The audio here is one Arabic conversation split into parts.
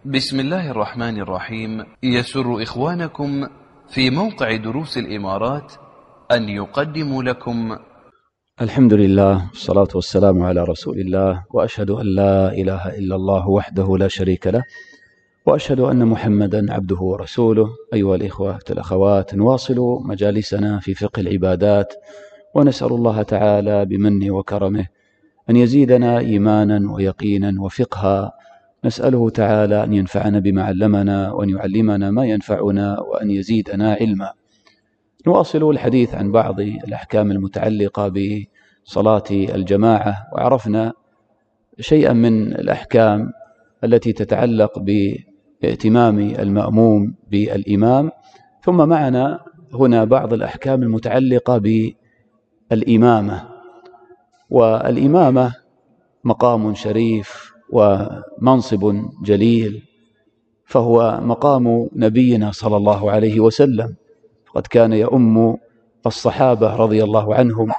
بسم الله الرحمن الرحيم. يسر إخوانكم في موقع دروس الإمارات أن يقدموا لكم الحمد لله والصلاة والسلام على رسول الله، وأشهد أن لا إله إلا الله وحده لا شريك له، وأشهد أن محمدا عبده ورسوله. أيها الإخوة والأخوات، نواصل مجالسنا في فقه العبادات، ونسأل الله تعالى بمنه وكرمه أن يزيدنا إيمانا ويقينا وفقها. نسأله تعالى أن ينفعنا بما علمنا، وأن يعلمنا ما ينفعنا، وأن يزيدنا علما. نواصل الحديث عن بعض الأحكام المتعلقة بصلاة الجماعة، وعرفنا شيئا من الأحكام التي تتعلق باهتمام المأموم بالإمام، ثم معنا هنا بعض الأحكام المتعلقة بالإمامة. والإمامة مقام شريف ومنصب جليل، فهو مقام نبينا صلى الله عليه وسلم، قد كان يؤم الصحابة رضي الله عنهم،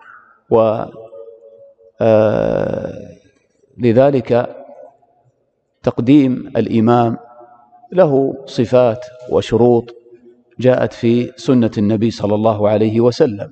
ولذلك تقديم الإمام له صفات وشروط جاءت في سنة النبي صلى الله عليه وسلم.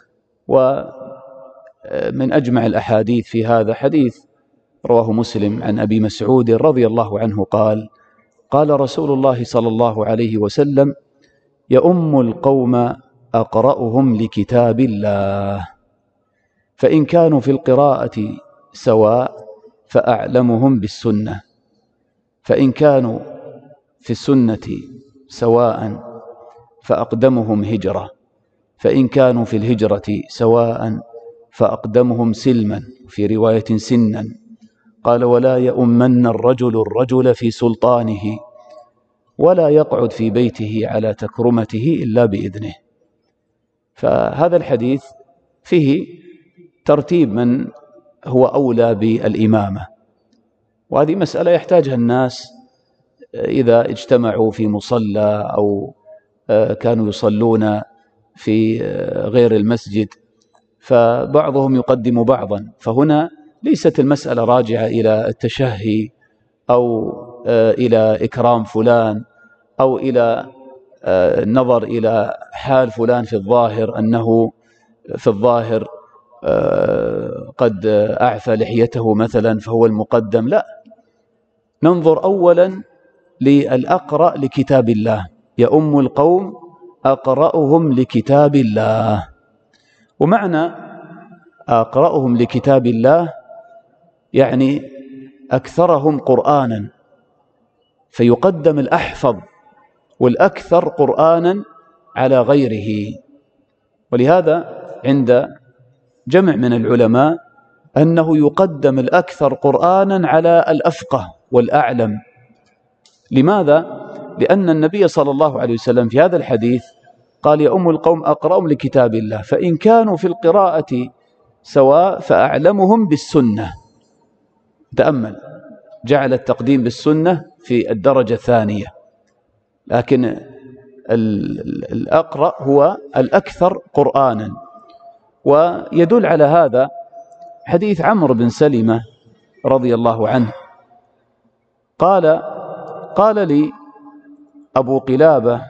ومن أجمع الأحاديث في هذا حديث رواه مسلم عن أبي مسعود رضي الله عنه قال: قال رسول الله صلى الله عليه وسلم: يؤم القوم أقرأهم لكتاب الله، فإن كانوا في القراءة سواء فأعلمهم بالسنة، فإن كانوا في السنة سواء فأقدمهم هجرة، فإن كانوا في الهجرة سواء فأقدمهم سلما، في رواية سنا. قال: ولا يؤمن الرجل في سلطانه، ولا يقعد في بيته على تكرمته إلا بإذنه. فهذا الحديث فيه ترتيب من هو أولى بالإمامة، وهذه مسألة يحتاجها الناس إذا اجتمعوا في مصلى أو كانوا يصلون في غير المسجد، فبعضهم يقدم بعضا. فهنا ليست المسألة راجعة إلى التشهي أو إلى إكرام فلان أو إلى النظر إلى حال فلان في الظاهر، أنه في الظاهر قد أعفى لحيته مثلا فهو المقدم. لا، ننظر أولا للأقرأ لكتاب الله. يؤم القوم أقرأهم لكتاب الله، ومعنى أقرأهم لكتاب الله يعني أكثرهم قرآنا، فيقدم الأحفظ والأكثر قرآنا على غيره. ولهذا عند جمع من العلماء أنه يقدم الأكثر قرآنا على الأفقه والأعلم. لماذا؟ لأن النبي صلى الله عليه وسلم في هذا الحديث قال: يؤم القوم أقرأهم لكتاب الله، فإن كانوا في القراءة سواء فأعلمهم بالسنة. تأمل، جعل التقديم بالسنة في الدرجة الثانية، لكن الأقرأ هو الأكثر قرآنا. ويدل على هذا حديث عمرو بن سلمة رضي الله عنه قال لي أبو قلابة،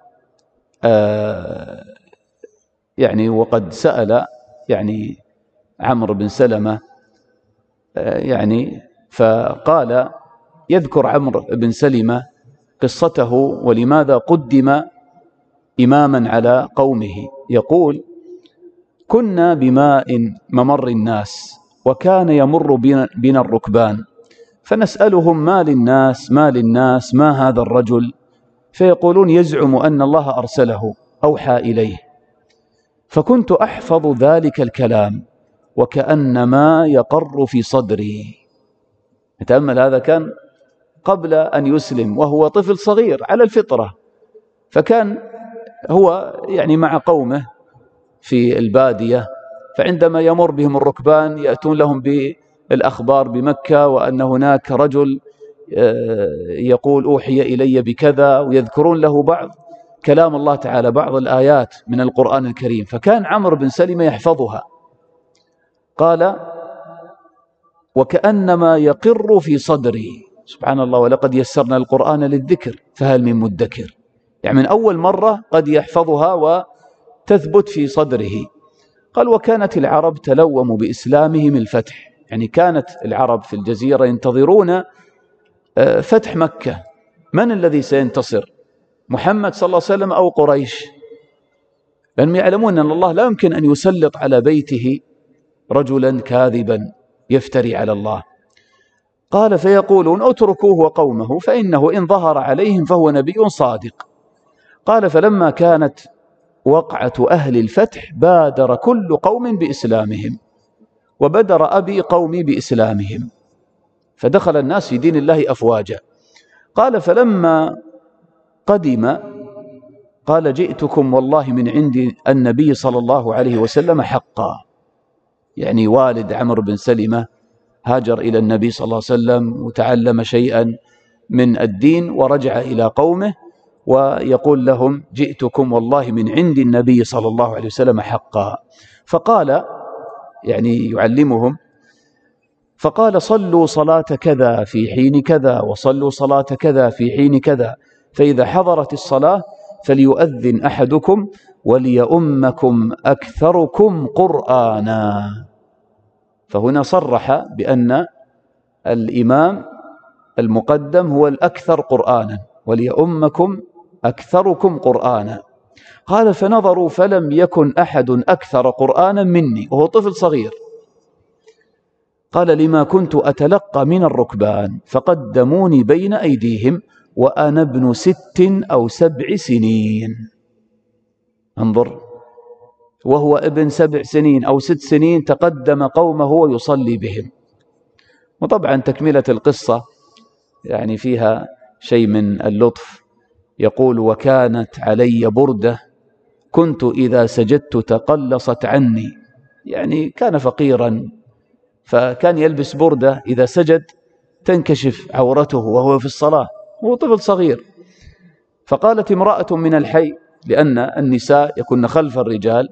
يعني وقد سأل يعني عمرو بن سلمة، يعني فقال يذكر عمرو بن سلمة قصته ولماذا قدم إماما على قومه. يقول: كنا بماء ممر الناس، وكان يمر بنا الركبان، فنسألهم: ما للناس ما هذا الرجل؟ فيقولون: يزعم أن الله أرسله، أوحى إليه. فكنت أحفظ ذلك الكلام وكأنما يقر في صدري. تأمل، هذا كان قبل أن يسلم وهو طفل صغير على الفطرة، فكان هو يعني مع قومه في البادية، فعندما يمر بهم الركبان يأتون لهم بالأخبار بمكة، وأن هناك رجل يقول: أوحي إلي بكذا، ويذكرون له بعض كلام الله تعالى، بعض الآيات من القرآن الكريم. فكان عمرو بن سلمة يحفظها. قال: وكأنما يقر في صدري، سبحان الله، ولقد يسرنا القرآن للذكر فهل من مدكر. يعني من أول مرة قد يحفظها وتثبت في صدره. قال وكانت العرب تلوم بإسلامهم الفتح، يعني كانت العرب في الجزيرة ينتظرون فتح مكة، من الذي سينتصر، محمد صلى الله عليه وسلم أو قريش؟ لأنهم يعلمون أن الله لا يمكن أن يسلط على بيته رجلا كاذبا يفتري على الله. قال فيقولون اتركوه وقومه فإنه إن ظهر عليهم فهو نبي صادق. قال فلما كانت وقعة أهل الفتح بادر كل قوم بإسلامهم، وبدر أبي قومي بإسلامهم، فدخل الناس في دين الله أفواجا. قال فلما قدم قال جئتكم والله من عند النبي صلى الله عليه وسلم حقا، يعني والد عمرو بن سلمة هاجر إلى النبي صلى الله عليه وسلم وتعلم شيئا من الدين ورجع إلى قومه، ويقول لهم جئتكم والله من عند النبي صلى الله عليه وسلم حقا. فقال يعني يعلمهم، فقال صلوا صلاة كذا في حين كذا، وصلوا صلاة كذا في حين كذا، فإذا حضرت الصلاة فليؤذن أحدكم وليؤمكم أكثركم قرآنا. فهنا صرح بأن الإمام المقدم هو الأكثر قرآنا، وليؤمكم أكثركم قرآنا. قال فنظروا فلم يكن أحد أكثر قرآنا مني، وهو طفل صغير. قال لما كنت أتلقى من الركبان فقدموني بين أيديهم وأنا ابن 6 أو 7 سنين. انظر، وهو ابن 7 سنين أو 6 سنين تقدم قومه ويصلي بهم. وطبعا تكملة القصة يعني فيها شيء من اللطف. يقول وكانت علي بردة كنت إذا سجدت تقلصت عني، يعني كان فقيرا فكان يلبس بردة إذا سجد تنكشف عورته وهو في الصلاة، هو طفل صغير. فقالت امرأة من الحي، لأن النساء يكن خلف الرجال،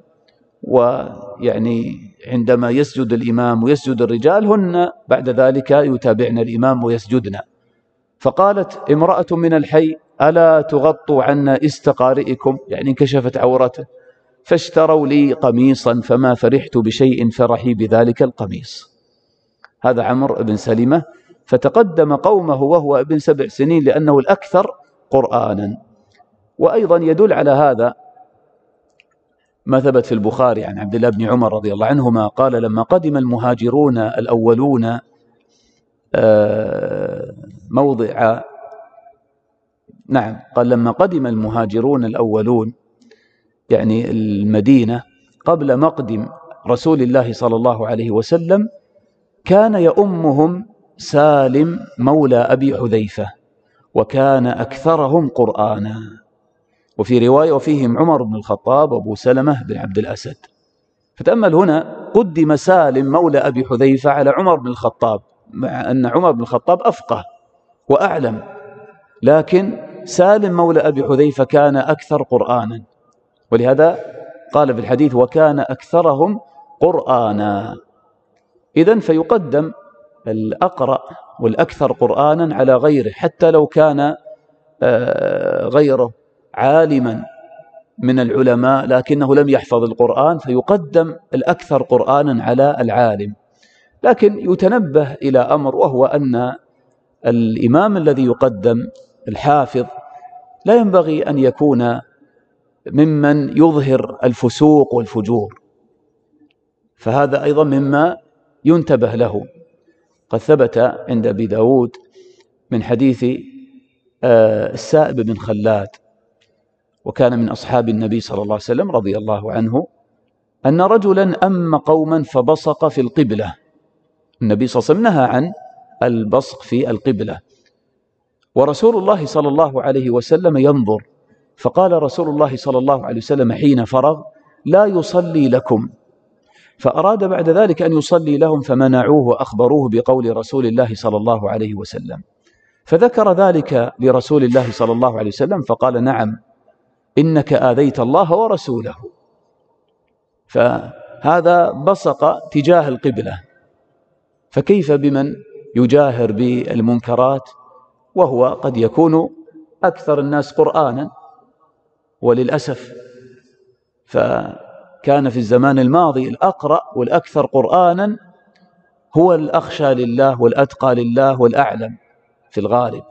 ويعني عندما يسجد الإمام ويسجد الرجال هن بعد ذلك يتابعن الإمام ويسجدن. فقالت امرأة من الحي ألا تغطوا عنا استقارئكم، يعني انكشفت عورته، فاشتروا لي قميصا فما فرحت بشيء فرحي بذلك القميص. هذا عمرو بن سلمة، فتقدم قومه وهو ابن 7 سنين لأنه الأكثر قرآنا. وأيضا يدل على هذا ما ثبت في البخاري عن عبد الله بن عمر رضي الله عنهما قال لما قدم المهاجرون الأولون قال لما قدم المهاجرون الأولون يعني المدينة قبل مقدم رسول الله صلى الله عليه وسلم، كان يؤمهم سالم مولى أبي حذيفة، وكان أكثرهم قرآنا. وفي رواية وفيهم عمر بن الخطاب وأبو سلمة بن عبد الأسد. فتأمل هنا قدم سالم مولى أبي حذيفة على عمر بن الخطاب، مع أن عمر بن الخطاب أفقه وأعلم، لكن سالم مولى أبي حذيفة كان أكثر قرآنا، ولهذا قال في الحديث وكان أكثرهم قرآنا. إذن فيقدم الأقرأ والأكثر قرآنا على غيره، حتى لو كان غيره عالما من العلماء لكنه لم يحفظ القرآن، فيقدم الأكثر قرآنا على العالم. لكن يتنبه إلى أمر، وهو أن الإمام الذي يقدم الحافظ لا ينبغي أن يكون ممن يظهر الفسوق والفجور، فهذا أيضا مما ينتبه له. قد ثبت عند أبي داود من حديث السائب بن خلاد، وكان من أصحاب النبي صلى الله عليه وسلم رضي الله عنه، أن رجلا أم قوما فبصق في القبلة. النبي صلى الله عليه وسلم نهى عن البصق في القبلة، ورسول الله صلى الله عليه وسلم ينظر، فقال رسول الله صلى الله عليه وسلم حين فرغ لا يصلي لكم، فأراد بعد ذلك أن يصلي لهم فمنعوه وأخبروه بقول رسول الله صلى الله عليه وسلم، فذكر ذلك لرسول الله صلى الله عليه وسلم فقال نعم إنك آذيت الله ورسوله. فهذا بصق تجاه القبلة، فكيف بمن يجاهر بالمنكرات وهو قد يكون أكثر الناس قرآنا، وللأسف فكان في الزمان الماضي الأقرأ والأكثر قرآنا هو الأخشى لله والأتقى لله والأعلم في الغالب،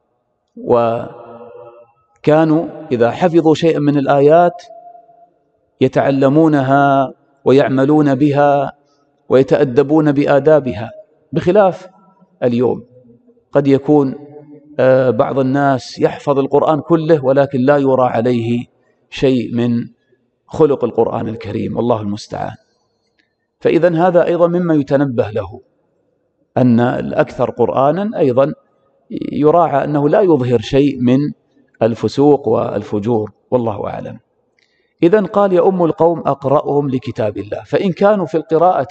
وكانوا إذا حفظوا شيئا من الآيات يتعلمونها ويعملون بها ويتأدبون بآدابها، بخلاف اليوم قد يكون بعض الناس يحفظ القرآن كله ولكن لا يرى عليه شيء من خلق القرآن الكريم، والله المستعان. فإذا هذا أيضا مما يتنبه له، أن الأكثر قرآنا أيضا يراعى أنه لا يظهر شيء من الفسوق والفجور، والله أعلم. إذن قال يؤم القوم أقرأهم لكتاب الله، فإن كانوا في القراءة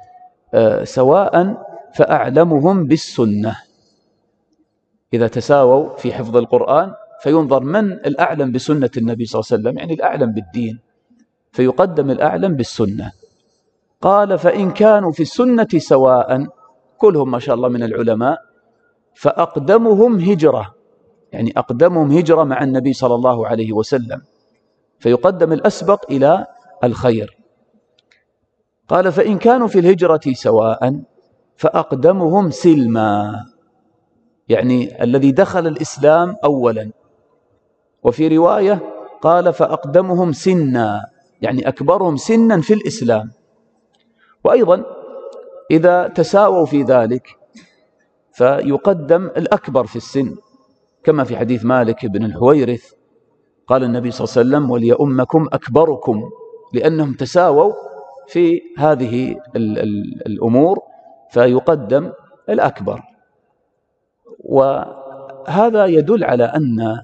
سواء فأعلمهم بالسنة. إذا تساووا في حفظ القرآن فينظر من الأعلم بسنة النبي صلى الله عليه وسلم، يعني الأعلم بالدين، فيقدم الأعلم بالسنة. قال فإن كانوا في السنة سواء، كلهم ما شاء الله من العلماء، فأقدمهم هجرة، يعني أقدمهم هجرة مع النبي صلى الله عليه وسلم، فيقدم الأسبق إلى الخير. قال فإن كانوا في الهجرة سواء فأقدمهم سلما، يعني الذي دخل الإسلام أولا. وفي رواية قال فأقدمهم سنا، يعني أكبرهم سنا في الإسلام. وأيضا إذا تساووا في ذلك فيقدم الأكبر في السن، كما في حديث مالك بن الحويرث قال النبي صلى الله عليه وسلم وليؤمكم أكبركم، لأنهم تساووا في هذه الأمور فيقدم الأكبر. وهذا يدل على أن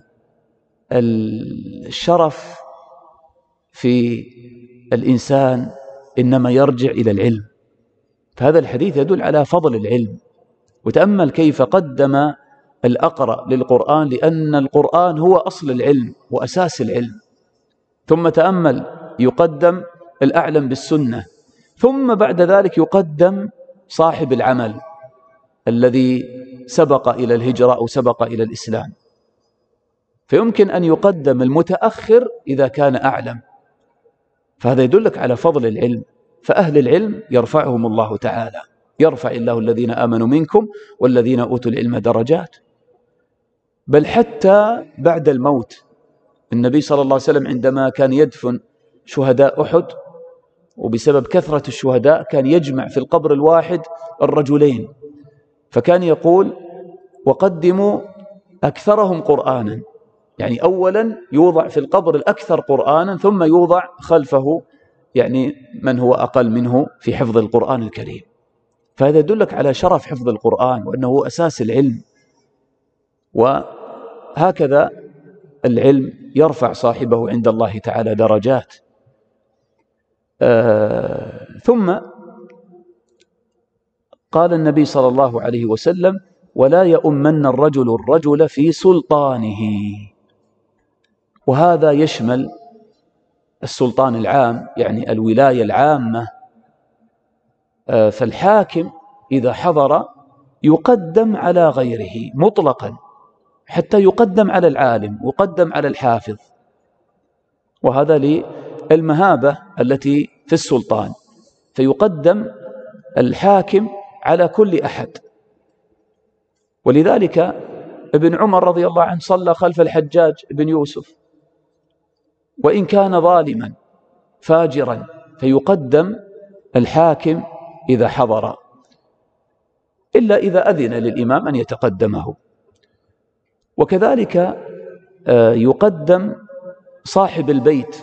الشرف في الإنسان إنما يرجع إلى العلم، فهذا الحديث يدل على فضل العلم. وتأمل كيف قدم الأقرأ للقرآن، لأن القرآن هو أصل العلم وأساس العلم. ثم تأمل يقدم الأعلم بالسنة، ثم بعد ذلك يقدم صاحب العمل الذي سبق إلى الهجرة أو سبق إلى الإسلام. فيمكن أن يقدم المتأخر إذا كان أعلم، فهذا يدلك على فضل العلم. فأهل العلم يرفعهم الله تعالى، يرفع الله الذين آمنوا منكم والذين أوتوا العلم درجات. بل حتى بعد الموت، النبي صلى الله عليه وسلم عندما كان يدفن شهداء أحد، وبسبب كثرة الشهداء كان يجمع في القبر الواحد الرجلين، فكان يقول وقدموا أكثرهم قرآنا، يعني أولا يوضع في القبر الأكثر قرآنا، ثم يوضع خلفه يعني من هو أقل منه في حفظ القرآن الكريم. فهذا يدلك على شرف حفظ القرآن وأنه أساس العلم. وهكذا العلم يرفع صاحبه عند الله تعالى درجات. ثم قال النبي صلى الله عليه وسلم ولا يؤمن الرجل في سلطانه، وهذا يشمل السلطان العام، يعني الولاية العامة. فالحاكم إذا حضر يقدم على غيره مطلقا، حتى يقدم على العالم ويقدم على الحافظ، وهذا للمهابة التي في السلطان، فيقدم الحاكم على كل أحد. ولذلك ابن عمر رضي الله عنه صلى خلف الحجاج بن يوسف، وإن كان ظالما فاجرا فيقدم الحاكم إذا حضر، إلا إذا أذن للإمام أن يتقدمه. وكذلك يقدم صاحب البيت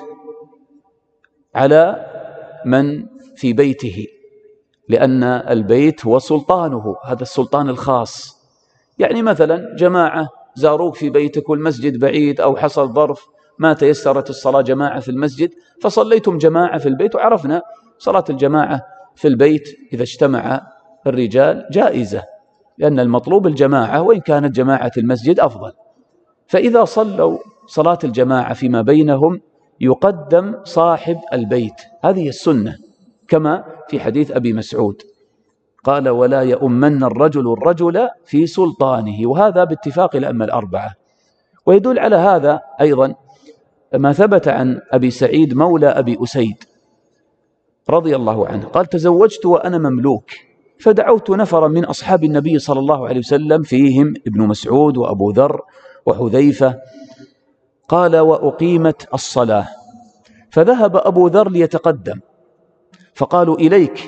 على من في بيته، لأن البيت هو سلطانه، هذا السلطان الخاص. يعني مثلا جماعة زاروك في بيتك والمسجد بعيد، أو حصل ظرف ما تيسرت الصلاة جماعة في المسجد، فصليتم جماعة في البيت. وعرفنا صلاة الجماعة في البيت إذا اجتمع الرجال جائزة، لأن المطلوب الجماعة، وإن كانت جماعة المسجد أفضل. فإذا صلوا صلاة الجماعة فيما بينهم يقدم صاحب البيت، هذه السنة، كما في حديث أبي مسعود. قال ولا يؤمن الرجل في سلطانه، وهذا باتفاق الأئمة الأربعة. ويدل على هذا أيضا ما ثبت عن أبي سعيد مولى أبي أسيد رضي الله عنه قال تزوجت وأنا مملوك، فدعوت نفرا من أصحاب النبي صلى الله عليه وسلم فيهم ابن مسعود وأبو ذر وحذيفة، قال وأقيمت الصلاة، فذهب أبو ذر ليتقدم فقالوا إليك،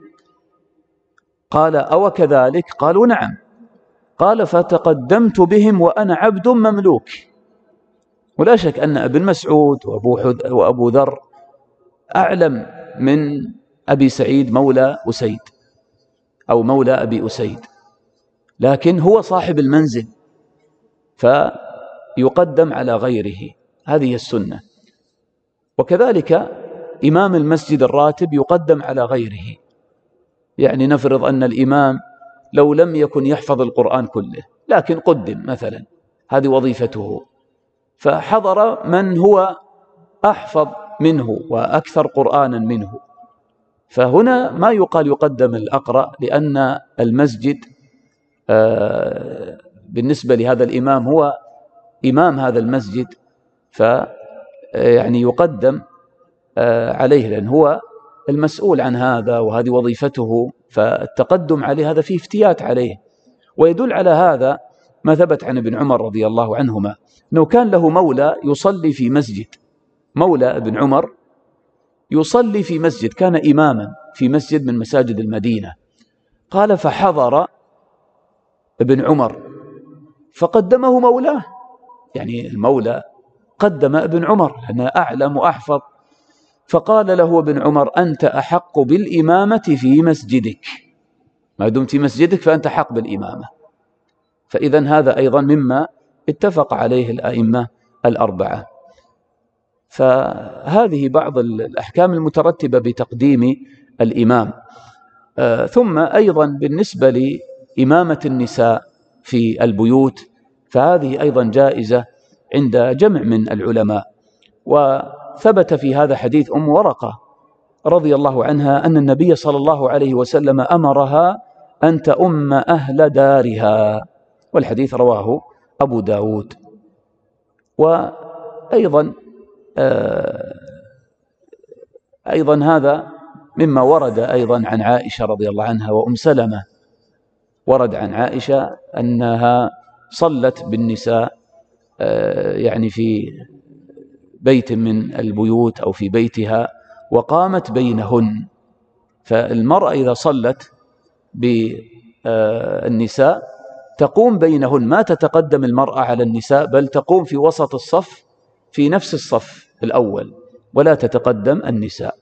قال أو كذلك؟ قالوا نعم. قال فتقدمت بهم وأنا عبد مملوك. ولا شك أن ابن مسعود وأبو ذر أعلم من أبي سعيد مولى أسيد أو مولى أبي أسيد، لكن هو صاحب المنزل فيقدم على غيره، هذه السنة. وكذلك إمام المسجد الراتب يقدم على غيره، يعني نفرض أن الإمام لو لم يكن يحفظ القرآن كله لكن قدم مثلا، هذه وظيفته، فحضر من هو أحفظ منه وأكثر قرآنا منه، فهنا ما يقال يقدم الأقرأ، لأن المسجد بالنسبة لهذا الإمام هو إمام هذا المسجد، فيعني يقدم عليه لأن هو المسؤول عن هذا وهذه وظيفته، فالتقدم عليه هذا فيه افتيات عليه. ويدل على هذا ما ثبت عن ابن عمر رضي الله عنهما أنه كان له مولى يصلي في مسجد، مولى ابن عمر يصلي في مسجد، كان إماما في مسجد من مساجد المدينة. قال فحضر ابن عمر فقدمه مولاه، يعني المولى قدم ابن عمر لأنه أعلم وأحفظ، فقال له ابن عمر أنت أحق بالإمامة في مسجدك، ما دمت في مسجدك فأنت حق بالإمامة. فإذن هذا أيضا مما اتفق عليه الأئمة الأربعة. فهذه بعض الأحكام المترتبة بتقديم الإمام. ثم أيضا بالنسبة لإمامة النساء في البيوت فهذه أيضا جائزة عند جمع من العلماء. وثبت في هذا حديث أم ورقة رضي الله عنها أن النبي صلى الله عليه وسلم أمرها أن تؤم أهل دارها، والحديث رواه أبو داود. وأيضا هذا مما ورد أيضا عن عائشة رضي الله عنها وأم سلمة، ورد عن عائشة أنها صلت بالنساء يعني في بيت من البيوت أو في بيتها وقامت بينهن. فالمرأة إذا صلت بالنساء تقوم بينهن، ما تتقدم المرأة على النساء بل تقوم في وسط الصف في نفس الصف الأول ولا تتقدم النساء.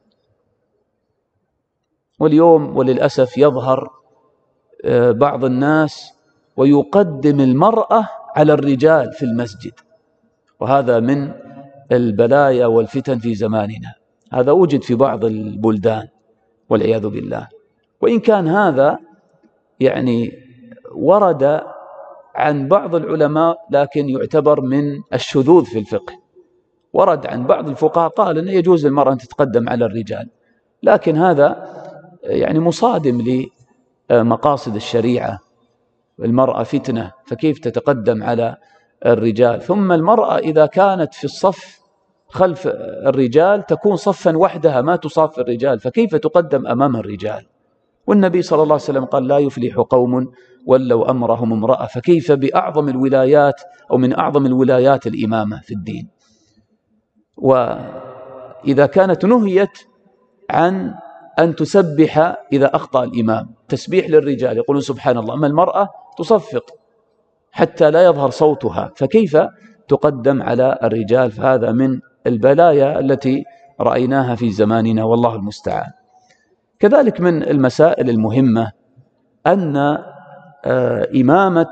واليوم وللأسف يظهر بعض الناس ويقدم المرأة على الرجال في المسجد، وهذا من البلايا والفتن في زماننا، هذا وجد في بعض البلدان والعياذ بالله. وإن كان هذا يعني ورد عن بعض العلماء لكن يعتبر من الشذوذ في الفقه، ورد عن بعض الفقهاء قال أن يجوز للمرأة أن تتقدم على الرجال، لكن هذا يعني مصادم لمقاصد الشريعة، المرأة فتنة فكيف تتقدم على الرجال؟ ثم المرأة إذا كانت في الصف خلف الرجال تكون صفا وحدها ما تصاف الرجال، فكيف تقدم أمام الرجال؟ والنبي صلى الله عليه وسلم قال لا يفلح قوم ولوا أمرهم امرأة، فكيف بأعظم الولايات أو من أعظم الولايات الإمامة في الدين؟ وإذا كانت نهيت عن أن تسبح إذا أخطأ الإمام، تسبيح للرجال يقولون سبحان الله، أما المرأة تصفق حتى لا يظهر صوتها، فكيف تقدم على الرجال؟ فهذا من البلايا التي رأيناها في زماننا والله المستعان. كذلك من المسائل المهمة أن إمامة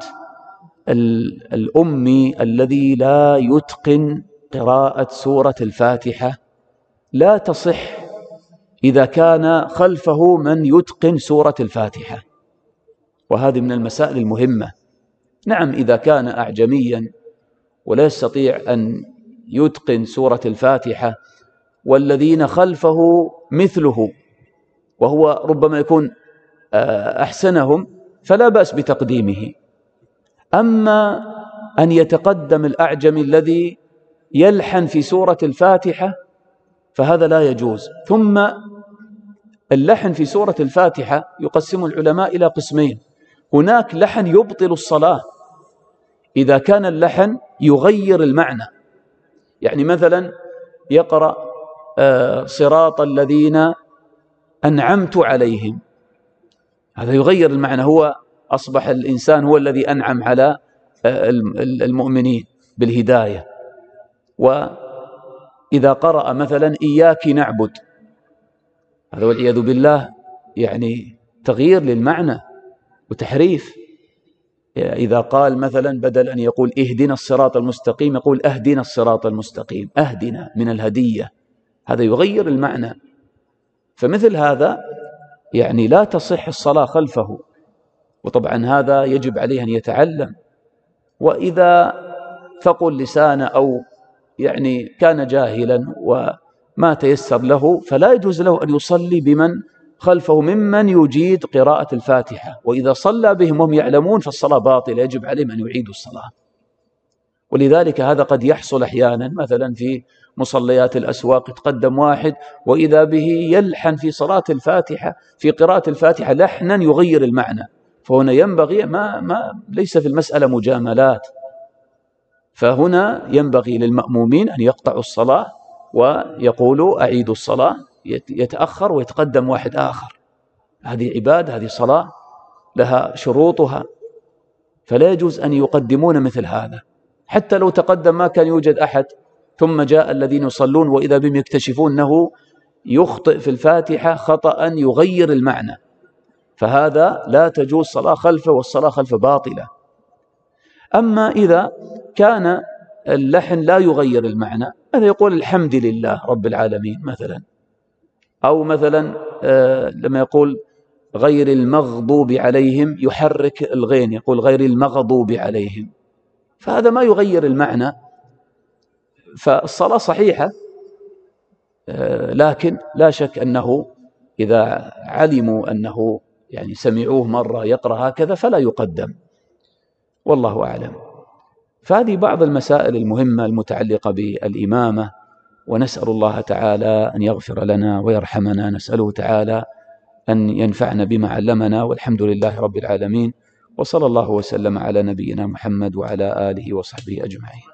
الأمي الذي لا يتقن قراءة سورة الفاتحة لا تصح إذا كان خلفه من يتقن سورة الفاتحة، وهذه من المسائل المهمة. نعم إذا كان أعجميا ولا يستطيع أن يتقن سورة الفاتحة والذين خلفه مثله، وهو ربما يكون أحسنهم فلا بأس بتقديمه. أما أن يتقدم الأعجمي الذي يلحن في سورة الفاتحة فهذا لا يجوز. ثم اللحن في سورة الفاتحة يقسم العلماء إلى قسمين: هناك لحن يبطل الصلاة إذا كان اللحن يغير المعنى، يعني مثلا يقرأ صراط الذين أنعمت عليهم، هذا يغير المعنى، هو أصبح الإنسان هو الذي أنعم على المؤمنين بالهداية. وإذا قرأ مثلا إياك نعبد، هذا والعياذ بالله يعني تغيير للمعنى وتحريف. إذا قال مثلا بدل أن يقول اهدنا الصراط المستقيم يقول اهدنا الصراط المستقيم، اهدنا من الهدية، هذا يغير المعنى. فمثل هذا يعني لا تصح الصلاة خلفه، وطبعا هذا يجب عليه أن يتعلم. وإذا ثقل لسانه أو يعني كان جاهلا وما تيسر له فلا يجوز له أن يصلي بمن خلفه ممن يجيد قراءة الفاتحة، وإذا صلى بهم وهم يعلمون فالصلاة باطلة، يجب عليهم أن يعيدوا الصلاة. ولذلك هذا قد يحصل أحيانا، مثلا في مصليات الأسواق يتقدم واحد وإذا به يلحن في صلاة الفاتحة في قراءة الفاتحة لحنا يغير المعنى، فهنا ينبغي ليس في المسألة مجاملات، فهنا ينبغي للمأمومين أن يقطعوا الصلاة ويقولوا أعيدوا الصلاة، يتأخر ويتقدم واحد آخر. هذه عبادة، هذه صلاة لها شروطها، فلا يجوز أن يقدمون مثل هذا. حتى لو تقدم ما كان يوجد أحد ثم جاء الذين يصلون وإذا بهم يكتشفون أنه يخطئ في الفاتحة خطأ يغير المعنى، فهذا لا تجوز صلاة خلفه، والصلاة خلفه باطلة. أما إذا كان اللحن لا يغير المعنى، هذا يقول الحمد لله رب العالمين مثلا، أو مثلا لما يقول غير المغضوب عليهم يحرك الغين يقول غير المغضوب عليهم، فهذا ما يغير المعنى، فالصلاة صحيحة. لكن لا شك أنه إذا علموا أنه يعني سمعوه مرة يقرأ هكذا فلا يقدم، والله أعلم. فهذه بعض المسائل المهمة المتعلقة بالإمامة، ونسأل الله تعالى أن يغفر لنا ويرحمنا، نسأله تعالى أن ينفعنا بما علمنا، والحمد لله رب العالمين، وصلى الله وسلم على نبينا محمد وعلى آله وصحبه أجمعين.